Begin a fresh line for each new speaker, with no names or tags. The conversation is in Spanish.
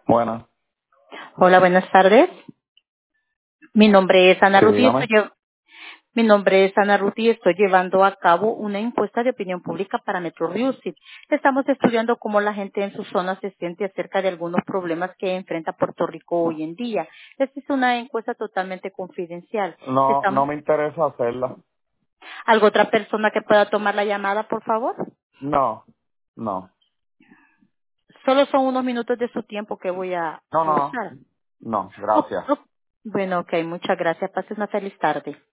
Buenas.
Hola, buenas tardes. Mi nombre es Ana
Sí,
Ruth y
dígame.
mi nombre es Ana Ruth y estoy llevando a cabo una encuesta de opinión pública para Metro Music. Estamos estudiando cómo la gente en su zona se siente acerca de algunos problemas que enfrenta Puerto Rico hoy en día. Esta es una encuesta totalmente confidencial.
No me interesa hacerla.
¿Algo otra persona que pueda tomar la llamada, por favor?
No, no,
Solo son unos minutos de su tiempo que voy a
no, no,
usar.
no,
Oh,
gracias.
oh. Bueno, ok, muchas gracias. Pase una feliz tarde.